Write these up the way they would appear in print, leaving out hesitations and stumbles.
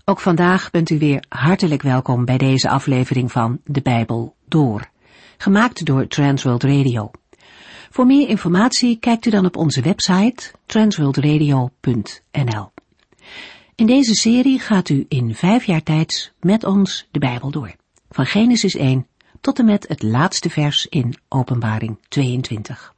Ook vandaag bent u weer hartelijk welkom bij deze aflevering van De Bijbel Door, gemaakt door Transworld Radio. Voor meer informatie kijkt u dan op onze website transworldradio.nl. In deze serie gaat u in 5 jaar tijd met ons de Bijbel door, van Genesis 1 tot en met het laatste vers in Openbaring 22.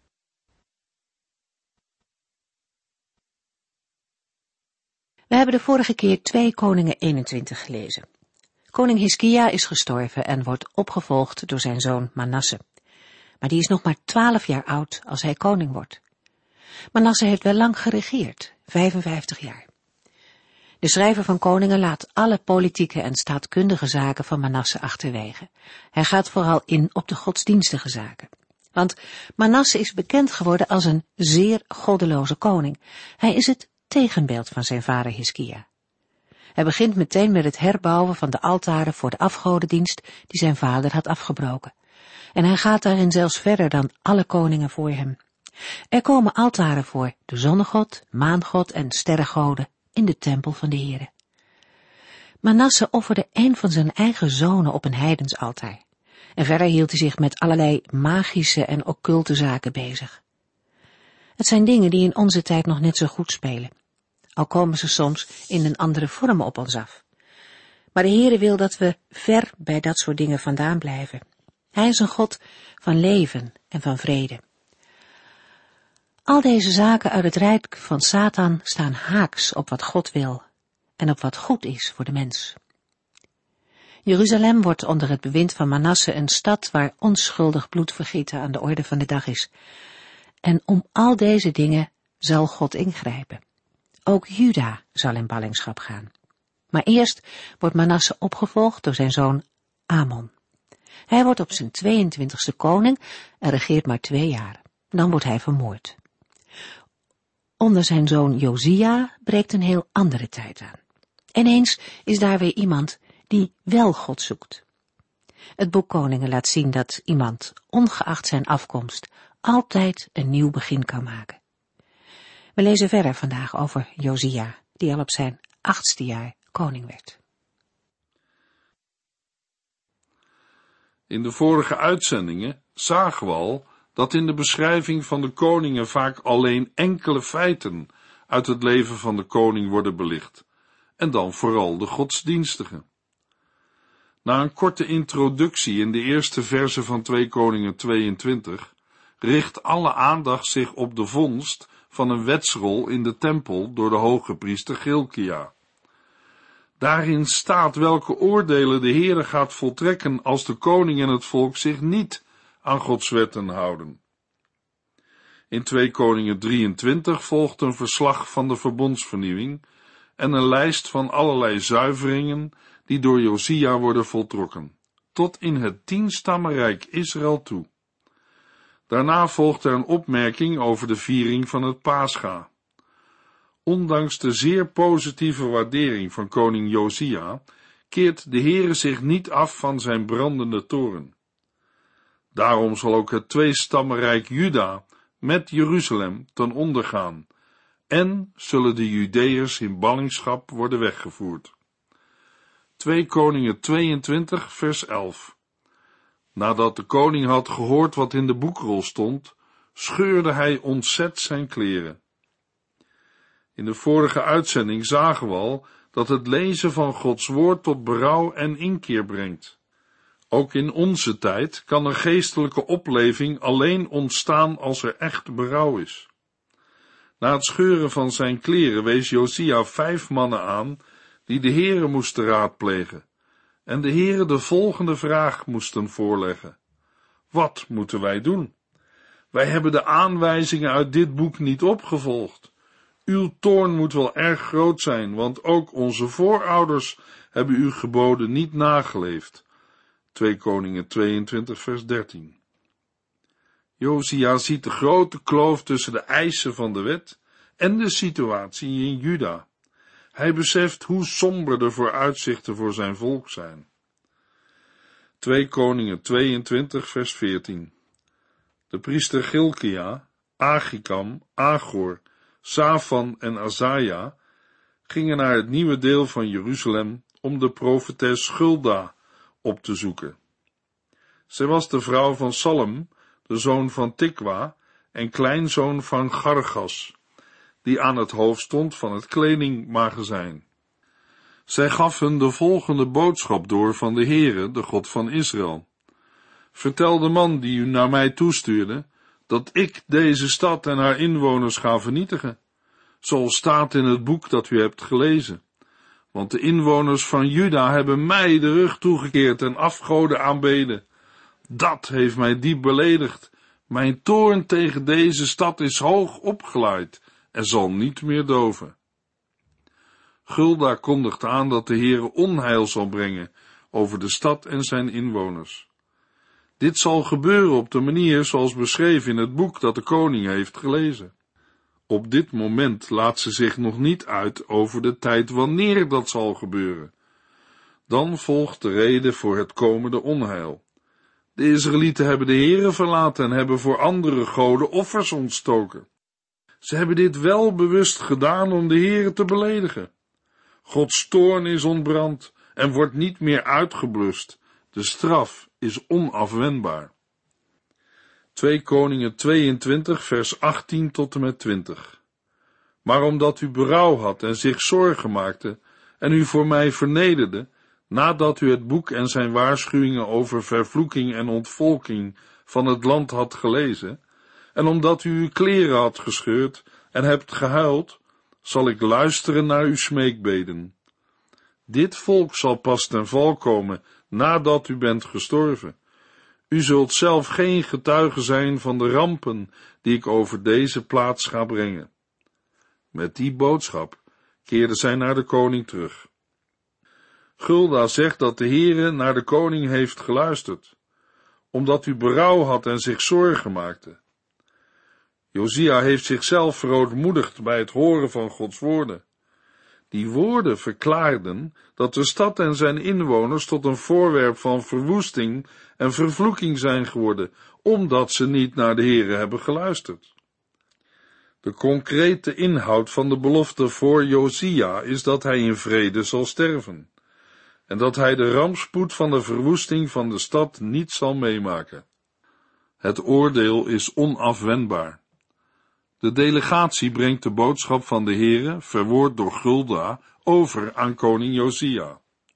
We hebben de vorige keer 2 Koningen 21 gelezen. Koning Hiskia is gestorven en wordt opgevolgd door zijn zoon Manasse. Maar die is nog maar 12 jaar oud als hij koning wordt. Manasse heeft wel lang geregeerd, 55 jaar. De schrijver van Koningen laat alle politieke en staatkundige zaken van Manasse achterwege. Hij gaat vooral in op de godsdienstige zaken. Want Manasse is bekend geworden als een zeer goddeloze koning. Hij is het tegenbeeld van zijn vader Hiskia. Hij begint meteen met het herbouwen van de altaren voor de afgodendienst die zijn vader had afgebroken. En hij gaat daarin zelfs verder dan alle koningen voor hem. Er komen altaren voor de zonnegod, maangod en sterrengoden in de tempel van de Here. Manasse offerde een van zijn eigen zonen op een heidens altaar. En verder hield hij zich met allerlei magische en occulte zaken bezig. Het zijn dingen die in onze tijd nog net zo goed spelen. Al komen ze soms in een andere vorm op ons af. Maar de Heere wil dat we ver bij dat soort dingen vandaan blijven. Hij is een God van leven en van vrede. Al deze zaken uit het rijk van Satan staan haaks op wat God wil en op wat goed is voor de mens. Jeruzalem wordt onder het bewind van Manasse een stad waar onschuldig bloedvergieten aan de orde van de dag is. En om al deze dingen zal God ingrijpen. Ook Juda zal in ballingschap gaan. Maar eerst wordt Manasse opgevolgd door zijn zoon Amon. Hij wordt op zijn 22e koning en regeert maar 2 jaar. Dan wordt hij vermoord. Onder zijn zoon Josia breekt een heel andere tijd aan. Ineens is daar weer iemand die wel God zoekt. Het boek Koningen laat zien dat iemand, ongeacht zijn afkomst, altijd een nieuw begin kan maken. We lezen verder vandaag over Josia, die al op zijn 8e jaar koning werd. In de vorige uitzendingen zagen we al dat in de beschrijving van de koningen vaak alleen enkele feiten uit het leven van de koning worden belicht, en dan vooral de godsdienstige. Na een korte introductie in de eerste verse van 2 Koningen 22 richt alle aandacht zich op de vondst van een wetsrol in de tempel door de hoge priester Hilkia. Daarin staat welke oordelen de Heere gaat voltrekken als de koning en het volk zich niet aan Gods wetten houden. In 2 Koningen 23 volgt een verslag van de verbondsvernieuwing en een lijst van allerlei zuiveringen die door Josia worden voltrokken, tot in het 10-stammenrijk Israël toe. Daarna volgt er een opmerking over de viering van het Pascha. Ondanks de zeer positieve waardering van koning Josia, keert de Heere zich niet af van zijn brandende toorn. Daarom zal ook het 2-stammenrijk Juda met Jeruzalem ten onder gaan, en zullen de Judeërs in ballingschap worden weggevoerd. 2 Koningen 22 vers 11. Nadat de koning had gehoord wat in de boekrol stond, scheurde hij ontzet zijn kleren. In de vorige uitzending zagen we al dat het lezen van Gods woord tot berouw en inkeer brengt. Ook in onze tijd kan een geestelijke opleving alleen ontstaan als er echt berouw is. Na het scheuren van zijn kleren wees Josia 5 mannen aan die de Heere moesten raadplegen en de Heere de volgende vraag moesten voorleggen: wat moeten wij doen? Wij hebben de aanwijzingen uit dit boek niet opgevolgd. Uw toorn moet wel erg groot zijn, want ook onze voorouders hebben uw geboden niet nageleefd. 2 Koningen 22 vers 13. Josia ziet de grote kloof tussen de eisen van de wet en de situatie in Juda. Hij beseft hoe somber de vooruitzichten voor zijn volk zijn. 2 Koningen 22 vers 14. De priester Hilkia, Achikam, Agor, Safan en Azaja gingen naar het nieuwe deel van Jeruzalem om de profetes Hulda op te zoeken. Zij was de vrouw van Salem, de zoon van Tikwa en kleinzoon van Gargas, die aan het hoofd stond van het kledingmagazijn. Zij gaf hun de volgende boodschap door van de Heere, de God van Israël. Vertel de man die u naar mij toestuurde, dat ik deze stad en haar inwoners ga vernietigen, zoals staat in het boek dat u hebt gelezen. Want de inwoners van Juda hebben mij de rug toegekeerd en afgoden aanbeden. Dat heeft mij diep beledigd. Mijn toorn tegen deze stad is hoog opgeleid en zal niet meer doven. Hulda kondigt aan dat de Heere onheil zal brengen over de stad en zijn inwoners. Dit zal gebeuren op de manier zoals beschreven in het boek dat de koning heeft gelezen. Op dit moment laat ze zich nog niet uit over de tijd wanneer dat zal gebeuren. Dan volgt de reden voor het komende onheil. De Israëlieten hebben de Heere verlaten en hebben voor andere goden offers ontstoken. Ze hebben dit wel bewust gedaan om de Heere te beledigen. Gods toorn is ontbrand en wordt niet meer uitgeblust. De straf is onafwendbaar. 2 Koningen 22 vers 18 tot en met 20. Maar omdat u berouw had en zich zorgen maakte en u voor mij vernederde, nadat u het boek en zijn waarschuwingen over vervloeking en ontvolking van het land had gelezen, en omdat u uw kleren had gescheurd en hebt gehuild, zal ik luisteren naar uw smeekbeden. Dit volk zal pas ten val komen nadat u bent gestorven. U zult zelf geen getuige zijn van de rampen die ik over deze plaats ga brengen. Met die boodschap keerde zij naar de koning terug. Hulda zegt dat de Heere naar de koning heeft geluisterd, omdat u berouw had en zich zorgen maakte. Josia heeft zichzelf verootmoedigd bij het horen van Gods woorden. Die woorden verklaarden dat de stad en zijn inwoners tot een voorwerp van verwoesting en vervloeking zijn geworden, omdat ze niet naar de Heere hebben geluisterd. De concrete inhoud van de belofte voor Josia is dat hij in vrede zal sterven, en dat hij de rampspoed van de verwoesting van de stad niet zal meemaken. Het oordeel is onafwendbaar. De delegatie brengt de boodschap van de Heere, verwoord door Hulda, over aan koning Josia.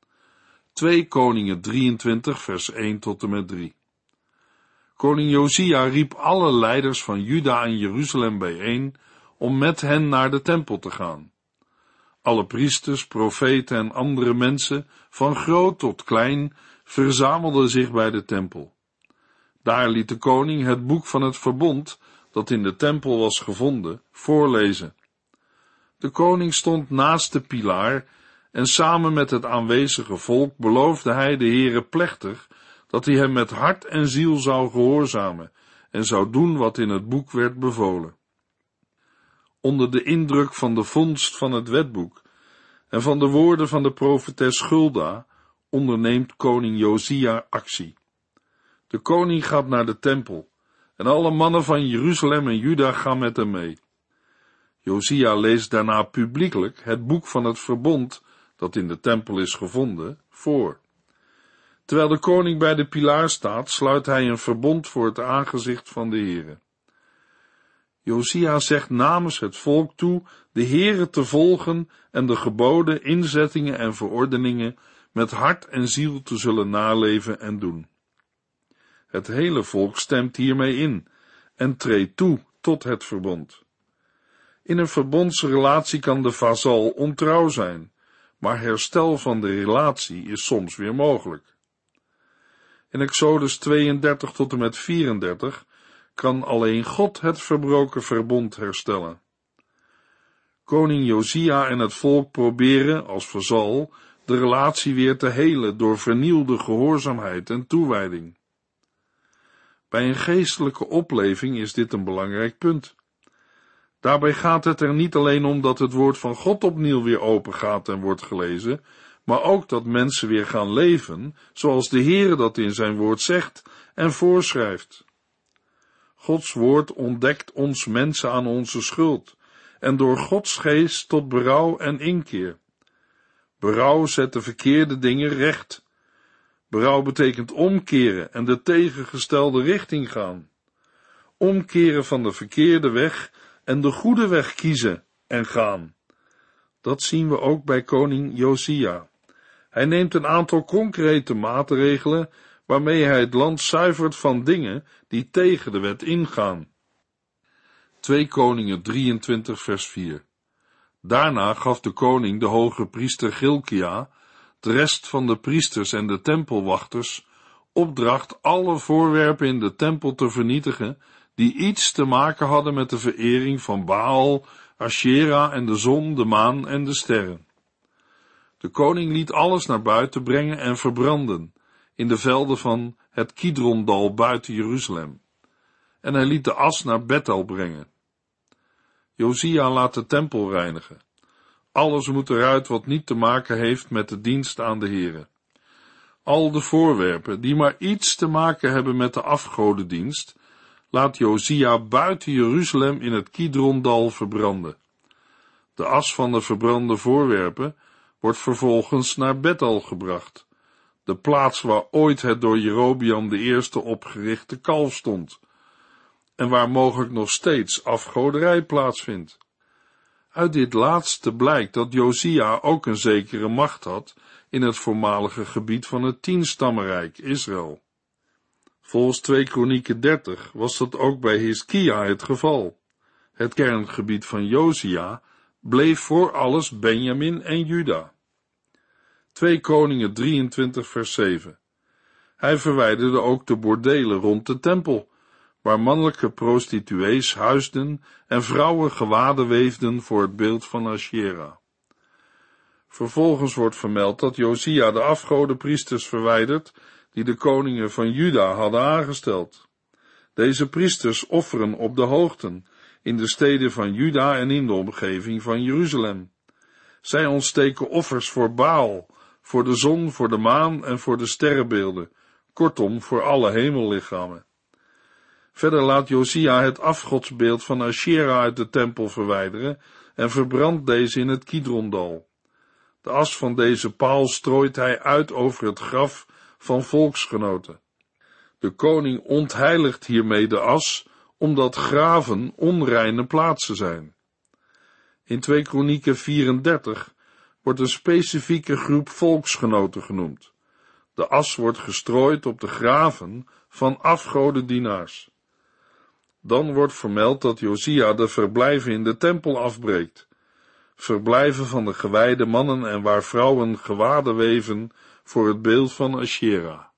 2 Koningen 23 vers 1 tot en met 3. Koning Josia riep alle leiders van Juda en Jeruzalem bijeen om met hen naar de tempel te gaan. Alle priesters, profeten en andere mensen, van groot tot klein, verzamelden zich bij de tempel. Daar liet de koning het boek van het verbond, dat in de tempel was gevonden, voorlezen. De koning stond naast de pilaar en samen met het aanwezige volk beloofde hij de Heere plechtig dat hij hem met hart en ziel zou gehoorzamen en zou doen wat in het boek werd bevolen. Onder de indruk van de vondst van het wetboek en van de woorden van de profetes Hulda onderneemt koning Josia actie. De koning gaat naar de tempel en alle mannen van Jeruzalem en Juda gaan met hem mee. Josia leest daarna publiekelijk het boek van het verbond, dat in de tempel is gevonden, voor. Terwijl de koning bij de pilaar staat, sluit hij een verbond voor het aangezicht van de Heere. Josia zegt namens het volk toe de Heere te volgen en de geboden, inzettingen en verordeningen met hart en ziel te zullen naleven en doen. Het hele volk stemt hiermee in en treedt toe tot het verbond. In een verbondsrelatie kan de vazal ontrouw zijn, maar herstel van de relatie is soms weer mogelijk. In Exodus 32 tot en met 34 kan alleen God het verbroken verbond herstellen. Koning Josia en het volk proberen, als vazal, de relatie weer te helen door vernieuwde gehoorzaamheid en toewijding. Bij een geestelijke opleving is dit een belangrijk punt. Daarbij gaat het er niet alleen om dat het woord van God opnieuw weer open gaat en wordt gelezen, maar ook dat mensen weer gaan leven, zoals de Heere dat in zijn woord zegt en voorschrijft. Gods woord ontdekt ons mensen aan onze schuld en door Gods geest tot berouw en inkeer. Berouw zet de verkeerde dingen recht. Berouw betekent omkeren en de tegengestelde richting gaan. Omkeren van de verkeerde weg en de goede weg kiezen en gaan. Dat zien we ook bij koning Josia. Hij neemt een aantal concrete maatregelen waarmee hij het land zuivert van dingen die tegen de wet ingaan. 2 Koningen 23 vers 4. Daarna gaf de koning de hoge priester Gilkia, de rest van de priesters en de tempelwachters, opdracht alle voorwerpen in de tempel te vernietigen die iets te maken hadden met de verering van Baal, Ashera en de zon, de maan en de sterren. De koning liet alles naar buiten brengen en verbranden, in de velden van het Kidrondal buiten Jeruzalem. En hij liet de as naar Bethel brengen. Josia laat de tempel reinigen. Alles moet eruit wat niet te maken heeft met de dienst aan de Here. Al de voorwerpen die maar iets te maken hebben met de afgodendienst, laat Josia buiten Jeruzalem in het Kidrondal verbranden. De as van de verbrande voorwerpen wordt vervolgens naar Bethel gebracht, de plaats waar ooit het door Jerobeam de eerste opgerichte kalf stond, en waar mogelijk nog steeds afgoderij plaatsvindt. Uit dit laatste blijkt dat Josia ook een zekere macht had in het voormalige gebied van het 10-stammenrijk Israël. Volgens 2 Kronieken 30 was dat ook bij Hiskia het geval. Het kerngebied van Josia bleef voor alles Benjamin en Juda. 2 Koningen 23 vers 7. Hij verwijderde ook de bordelen rond de tempel, waar mannelijke prostituees huisden en vrouwen gewaden weefden voor het beeld van Ashera. Vervolgens wordt vermeld dat Josia de afgodenpriesters verwijdert die de koningen van Juda hadden aangesteld. Deze priesters offeren op de hoogten, in de steden van Juda en in de omgeving van Jeruzalem. Zij ontsteken offers voor Baal, voor de zon, voor de maan en voor de sterrenbeelden, kortom voor alle hemellichamen. Verder laat Josia het afgodsbeeld van Ashera uit de tempel verwijderen en verbrandt deze in het Kidrondal. De as van deze paal strooit hij uit over het graf van volksgenoten. De koning ontheiligt hiermee de as, omdat graven onreine plaatsen zijn. In 2 Kronieken 34 wordt een specifieke groep volksgenoten genoemd. De as wordt gestrooid op de graven van afgodendienaars. Dan wordt vermeld dat Josia de verblijven in de tempel afbreekt, verblijven van de gewijde mannen en waar vrouwen gewaden weven voor het beeld van Ashera.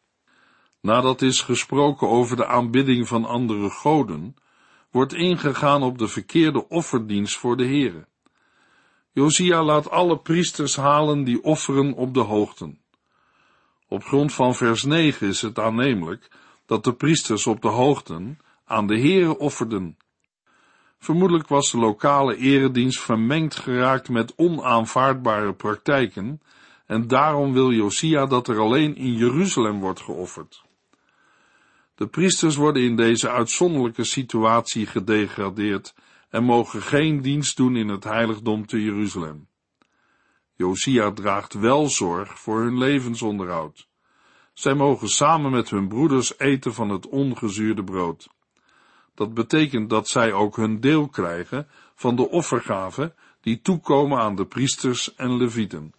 Nadat is gesproken over de aanbidding van andere goden, wordt ingegaan op de verkeerde offerdienst voor de Here. Josia laat alle priesters halen die offeren op de hoogten. Op grond van vers 9 is het aannemelijk dat de priesters op de hoogten aan de Here offerden. Vermoedelijk was de lokale eredienst vermengd geraakt met onaanvaardbare praktijken en daarom wil Josia dat er alleen in Jeruzalem wordt geofferd. De priesters worden in deze uitzonderlijke situatie gedegradeerd en mogen geen dienst doen in het heiligdom te Jeruzalem. Josia draagt wel zorg voor hun levensonderhoud. Zij mogen samen met hun broeders eten van het ongezuurde brood. Dat betekent dat zij ook hun deel krijgen van de offergaven die toekomen aan de priesters en levieten.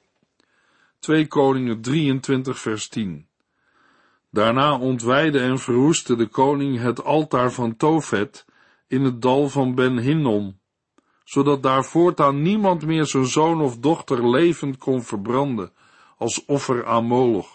2 Koningen 23 vers 10. Daarna ontwijdde en verwoestte de koning het altaar van Tofet in het dal van Ben Hinnom, zodat daar voortaan niemand meer zijn zoon of dochter levend kon verbranden als offer aan Moloch.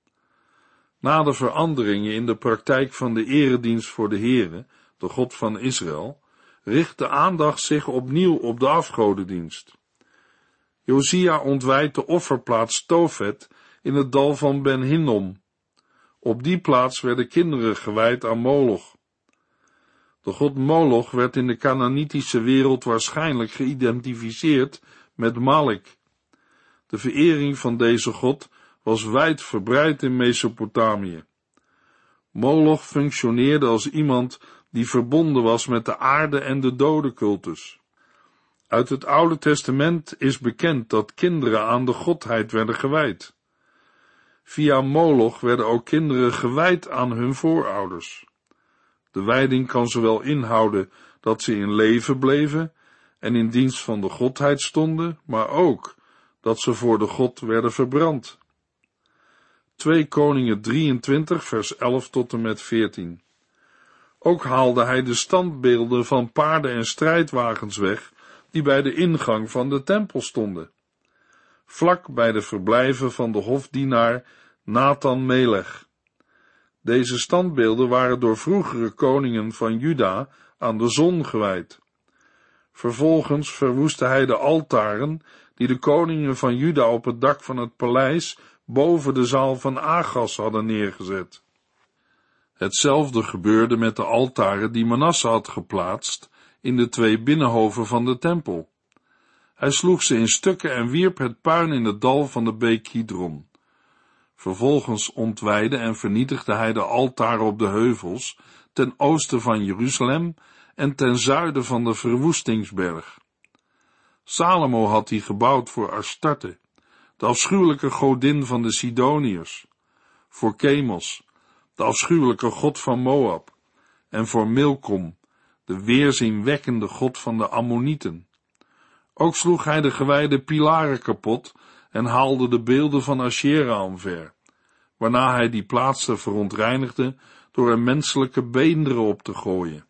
Na de veranderingen in de praktijk van de eredienst voor de Here, de God van Israël, richt de aandacht zich opnieuw op de afgodendienst. Josia ontwijdt de offerplaats Tofet in het dal van Ben Hinnom. Op die plaats werden kinderen gewijd aan Moloch. De god Moloch werd in de Kanaanitische wereld waarschijnlijk geïdentificeerd met Malik. De verering van deze god was wijd verbreid in Mesopotamië. Moloch functioneerde als iemand die verbonden was met de aarde en de dodencultus. Uit het Oude Testament is bekend dat kinderen aan de godheid werden gewijd. Via Moloch werden ook kinderen gewijd aan hun voorouders. De wijding kan zowel inhouden dat ze in leven bleven en in dienst van de godheid stonden, maar ook dat ze voor de God werden verbrand. 2 Koningen 23 vers 11 tot en met 14. Ook haalde hij de standbeelden van paarden en strijdwagens weg, die bij de ingang van de tempel stonden, vlak bij de verblijven van de hofdienaar Nathan Melech. Deze standbeelden waren door vroegere koningen van Juda aan de zon gewijd. Vervolgens verwoestte hij de altaren die de koningen van Juda op het dak van het paleis boven de zaal van Agas hadden neergezet. Hetzelfde gebeurde met de altaren die Manasse had geplaatst in de 2 binnenhoven van de tempel. Hij sloeg ze in stukken en wierp het puin in het dal van de beek Kidron. Vervolgens ontwijdde en vernietigde hij de altaren op de heuvels ten oosten van Jeruzalem en ten zuiden van de verwoestingsberg. Salomo had die gebouwd voor Astarte, de afschuwelijke godin van de Sidoniërs, voor Chemos, de afschuwelijke god van Moab, en voor Milkom, de weerzinwekkende god van de Ammonieten. Ook sloeg hij de gewijde pilaren kapot en haalde de beelden van Asherah omver, waarna hij die plaatsen verontreinigde door er menselijke beenderen op te gooien.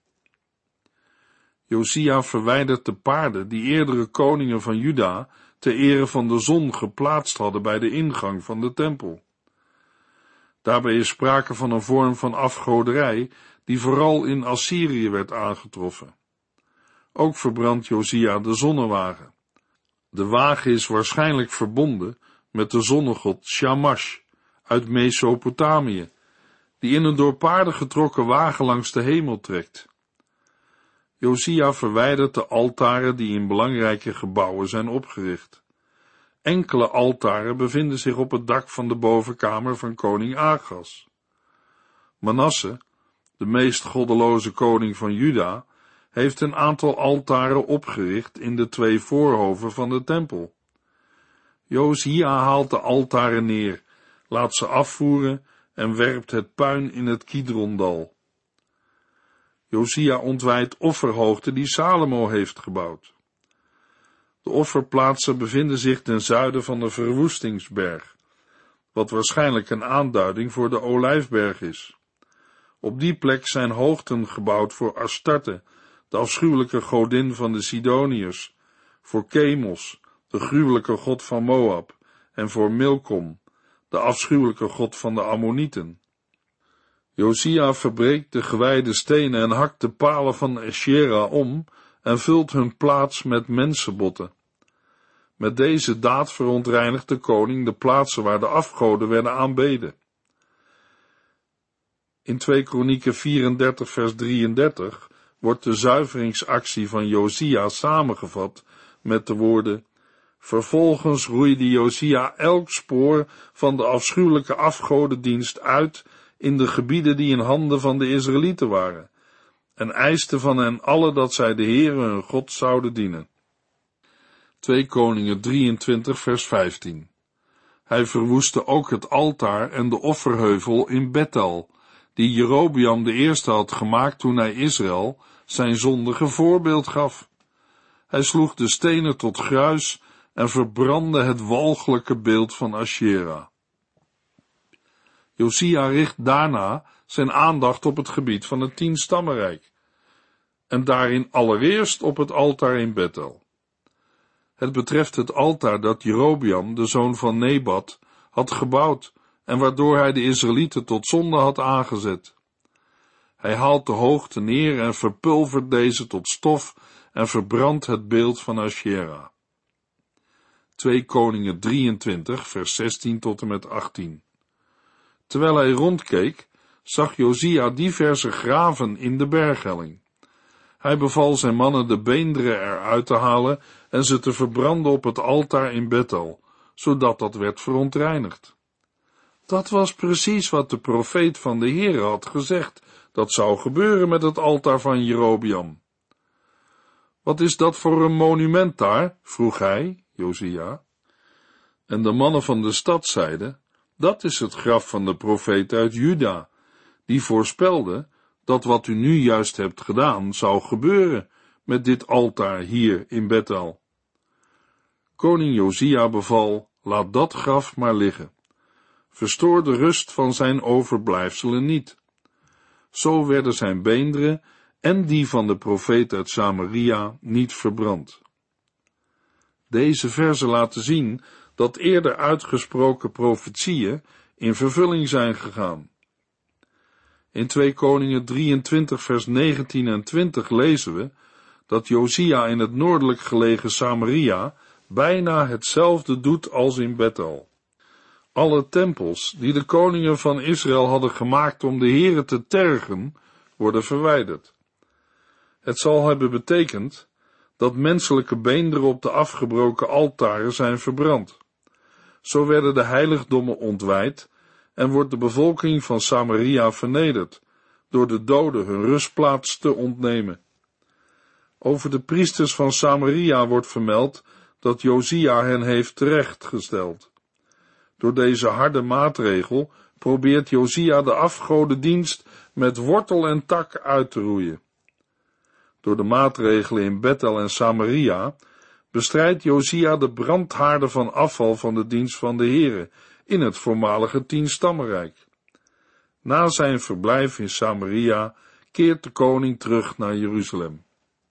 Josia verwijdert de paarden die eerdere koningen van Juda ter ere van de zon geplaatst hadden bij de ingang van de tempel. Daarbij is sprake van een vorm van afgoderij die vooral in Assyrië werd aangetroffen. Ook verbrandt Josia de zonnewagen. De wagen is waarschijnlijk verbonden met de zonnegod Shamash uit Mesopotamië, die in een door paarden getrokken wagen langs de hemel trekt. Josia verwijdert de altaren die in belangrijke gebouwen zijn opgericht. Enkele altaren bevinden zich op het dak van de bovenkamer van koning Agas. Manasse, de meest goddeloze koning van Juda, heeft een aantal altaren opgericht in de 2 voorhoven van de tempel. Josia haalt de altaren neer, laat ze afvoeren en werpt het puin in het Kidrondal. Josia ontwijdt offerhoogten die Salomo heeft gebouwd. De offerplaatsen bevinden zich ten zuiden van de verwoestingsberg, wat waarschijnlijk een aanduiding voor de Olijfberg is. Op die plek zijn hoogten gebouwd voor Astarte, de afschuwelijke godin van de Sidoniërs, voor Chemos, de gruwelijke god van Moab, en voor Milkom, de afschuwelijke god van de Ammonieten. Josia verbreekt de gewijde stenen en hakt de palen van Asherah om en vult hun plaats met mensenbotten. Met deze daad verontreinigt de koning de plaatsen waar de afgoden werden aanbeden. In 2 Kronieken 34 vers 33 wordt de zuiveringsactie van Josia samengevat met de woorden: vervolgens roeide Josia elk spoor van de afschuwelijke afgodendienst uit in de gebieden die in handen van de Israëlieten waren, en eiste van hen alle dat zij de Heere hun God zouden dienen. 2 Koningen 23 vers 15. Hij verwoestte ook het altaar en de offerheuvel in Bethel, die Jerobeam de eerste had gemaakt toen hij Israël zijn zondige voorbeeld gaf. Hij sloeg de stenen tot gruis en verbrandde het walgelijke beeld van Asherah. Josia richt daarna zijn aandacht op het gebied van het 10-stammenrijk, en daarin allereerst op het altaar in Bethel. Het betreft het altaar dat Jerobeam, de zoon van Nebat, had gebouwd en waardoor hij de Israëlieten tot zonde had aangezet. Hij haalt de hoogte neer en verpulvert deze tot stof en verbrandt het beeld van Asherah. 2 Koningen 23 vers 16 tot en met 18. Terwijl hij rondkeek, zag Josia diverse graven in de berghelling. Hij beval zijn mannen de beenderen eruit te halen en ze te verbranden op het altaar in Bethel, zodat dat werd verontreinigd. Dat was precies wat de profeet van de Heere had gezegd, dat zou gebeuren met het altaar van Jerobeam. Wat is dat voor een monument daar? Vroeg hij, Josia. En de mannen van de stad zeiden, dat is het graf van de profeet uit Juda, die voorspelde dat wat u nu juist hebt gedaan zou gebeuren met dit altaar hier in Bethel. Koning Josia beval, laat dat graf maar liggen. Verstoor de rust van zijn overblijfselen niet. Zo werden zijn beenderen en die van de profeet uit Samaria niet verbrand. Deze verzen laten zien dat eerder uitgesproken profetieën in vervulling zijn gegaan. In 2 Koningen 23 vers 19 en 20 lezen we dat Josia in het noordelijk gelegen Samaria bijna hetzelfde doet als in Bethel. Alle tempels die de koningen van Israël hadden gemaakt om de Here te tergen, worden verwijderd. Het zal hebben betekend dat menselijke beenderen op de afgebroken altaren zijn verbrand. Zo werden de heiligdommen ontwijd en wordt de bevolking van Samaria vernederd, door de doden hun rustplaats te ontnemen. Over de priesters van Samaria wordt vermeld dat Josia hen heeft terechtgesteld. Door deze harde maatregel probeert Josia de afgodendienst met wortel en tak uit te roeien. Door de maatregelen in Bethel en Samaria bestrijdt Josia de brandhaarden van afval van de dienst van de Here in het voormalige 10-stammenrijk. Na zijn verblijf in Samaria keert de koning terug naar Jeruzalem.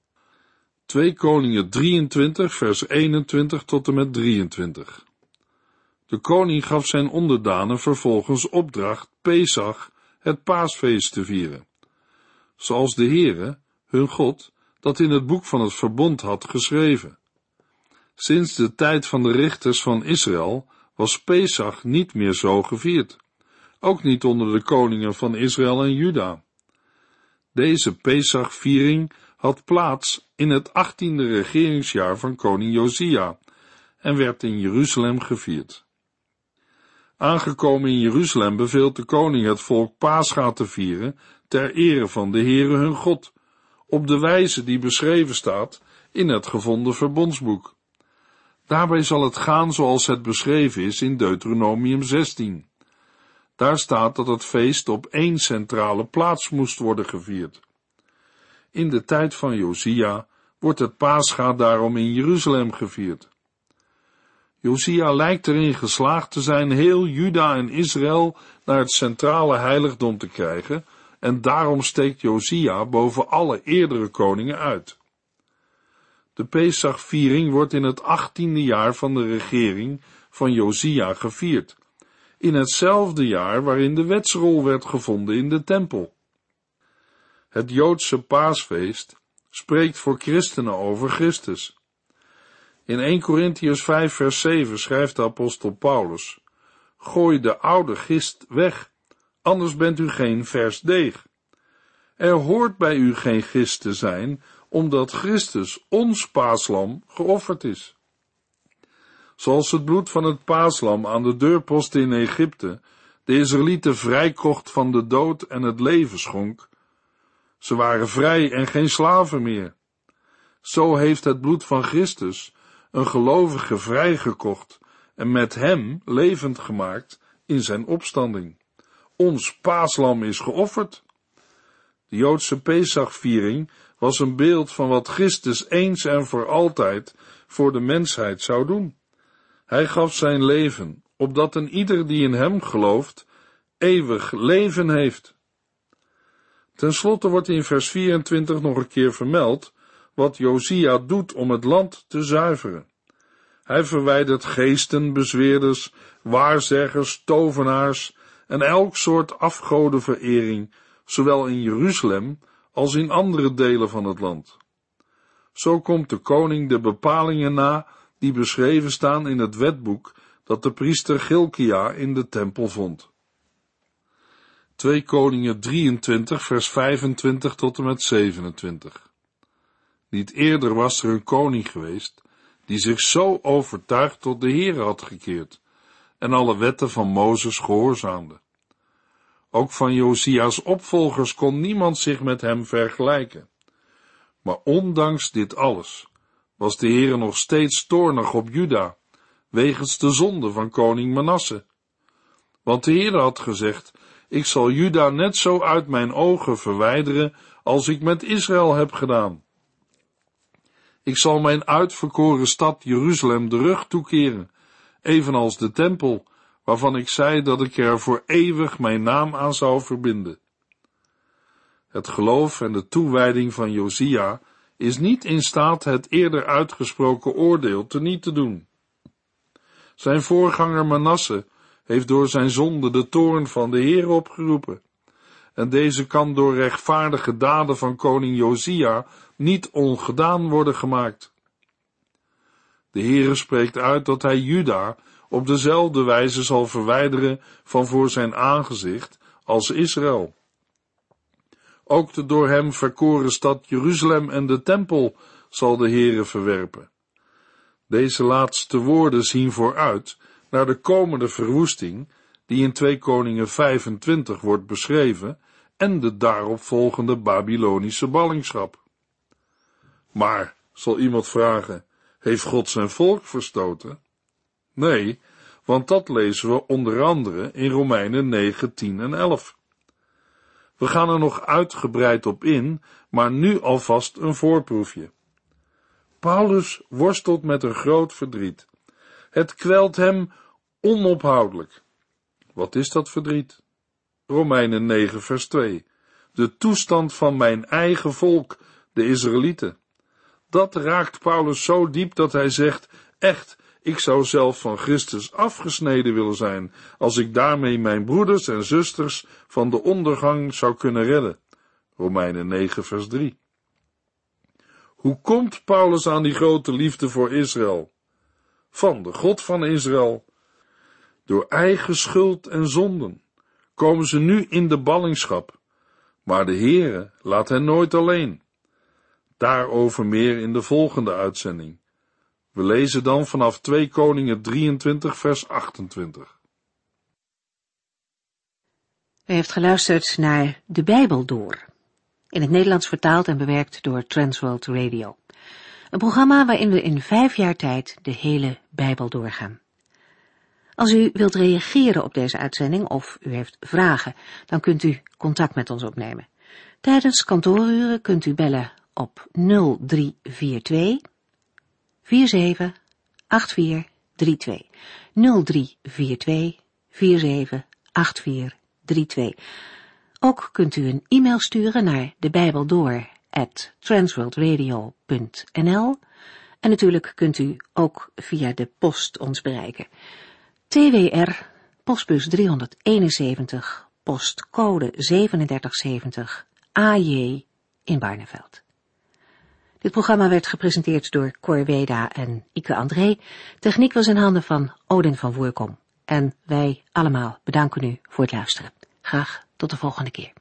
2 Koningen 23 vers 21 tot en met 23. De koning gaf zijn onderdanen vervolgens opdracht Pesach, het paasfeest, te vieren, zoals de Heere, hun God, dat in het boek van het verbond had geschreven. Sinds de tijd van de richters van Israël was Pesach niet meer zo gevierd, ook niet onder de koningen van Israël en Juda. Deze Pesachviering had plaats in het 18e regeringsjaar van koning Josia en werd in Jeruzalem gevierd. Aangekomen in Jeruzalem beveelt de koning het volk Pascha te vieren ter ere van de Heere hun God, op de wijze die beschreven staat in het gevonden verbondsboek. Daarbij zal het gaan zoals het beschreven is in Deuteronomium 16. Daar staat dat het feest op 1 centrale plaats moest worden gevierd. In de tijd van Josia wordt het Pascha daarom in Jeruzalem gevierd. Josia lijkt erin geslaagd te zijn heel Juda en Israël naar het centrale heiligdom te krijgen, en daarom steekt Josia boven alle eerdere koningen uit. De Pesachviering wordt in het 18e jaar van de regering van Josia gevierd, in hetzelfde jaar waarin de wetsrol werd gevonden in de tempel. Het Joodse paasfeest spreekt voor christenen over Christus. In 1 Korintiërs 5 vers 7 schrijft de apostel Paulus: gooi de oude gist weg, anders bent u geen vers deeg. Er hoort bij u geen gist te zijn, omdat Christus, ons paaslam, geofferd is. Zoals het bloed van het paaslam aan de deurposten in Egypte de Israëlieten vrijkocht van de dood en het leven schonk. Ze waren vrij en geen slaven meer. Zo heeft het bloed van Christus een gelovige vrijgekocht en met hem levend gemaakt in zijn opstanding. Ons paaslam is geofferd. De Joodse Pesachviering was een beeld van wat Christus eens en voor altijd voor de mensheid zou doen. Hij gaf zijn leven, opdat een ieder die in hem gelooft, eeuwig leven heeft. Ten slotte wordt in vers 24 nog een keer vermeld wat Josia doet om het land te zuiveren. Hij verwijdert geesten, bezweerders, waarzeggers, tovenaars en elk soort afgodenverering, zowel in Jeruzalem als in andere delen van het land. Zo komt de koning de bepalingen na die beschreven staan in het wetboek dat de priester Gilkia in de tempel vond. 2 Koningen 23 vers 25 tot en met 27. Niet eerder was er een koning geweest die zich zo overtuigd tot de Heere had gekeerd en alle wetten van Mozes gehoorzaamde. Ook van Josia's opvolgers kon niemand zich met hem vergelijken. Maar ondanks dit alles was de Heere nog steeds toornig op Juda, wegens de zonde van koning Manasse. Want de Heere had gezegd, ik zal Juda net zo uit mijn ogen verwijderen, als ik met Israël heb gedaan. Ik zal mijn uitverkoren stad Jeruzalem de rug toekeren, evenals de tempel, waarvan ik zei dat ik er voor eeuwig mijn naam aan zou verbinden. Het geloof en de toewijding van Josia is niet in staat het eerder uitgesproken oordeel teniet te doen. Zijn voorganger Manasse heeft door zijn zonde de toorn van de Heer opgeroepen, en deze kan door rechtvaardige daden van koning Josia niet ongedaan worden gemaakt. De Heere spreekt uit dat hij Juda op dezelfde wijze zal verwijderen van voor zijn aangezicht als Israël. Ook de door hem verkoren stad Jeruzalem en de tempel zal de Heere verwerpen. Deze laatste woorden zien vooruit naar de komende verwoesting, die in 2 Koningen 25 wordt beschreven, en de daaropvolgende Babylonische ballingschap. Maar, zal iemand vragen, heeft God zijn volk verstoten? Nee, want dat lezen we onder andere in Romeinen 9, 10 en 11. We gaan er nog uitgebreid op in, maar nu alvast een voorproefje. Paulus worstelt met een groot verdriet. Het kwelt hem onophoudelijk. Wat is dat verdriet? Romeinen 9 vers 2. De toestand van mijn eigen volk, de Israëlieten. Dat raakt Paulus zo diep dat hij zegt, echt, ik zou zelf van Christus afgesneden willen zijn, als ik daarmee mijn broeders en zusters van de ondergang zou kunnen redden. Romeinen 9 vers 3. Hoe komt Paulus aan die grote liefde voor Israël? Van de God van Israël. Door eigen schuld en zonden komen ze nu in de ballingschap, maar de Heere laat hen nooit alleen. Daarover meer in de volgende uitzending. We lezen dan vanaf 2 Koningen 23 vers 28. U heeft geluisterd naar De Bijbel Door, in het Nederlands vertaald en bewerkt door Transworld Radio. Een programma waarin we in 5 jaar tijd de hele Bijbel doorgaan. Als u wilt reageren op deze uitzending of u heeft vragen, dan kunt u contact met ons opnemen. Tijdens kantooruren kunt u bellen op 0342 478432. 0342 478432. Ook kunt u een e-mail sturen naar debijbeldoor@transworldradio.nl en natuurlijk kunt u ook via de post ons bereiken. TWR, postbus 371, postcode 3770, AJ in Barneveld. Dit programma werd gepresenteerd door Cor Weda en Ike André. Techniek was in handen van Odin van Woerkom. En wij allemaal bedanken u voor het luisteren. Graag tot de volgende keer.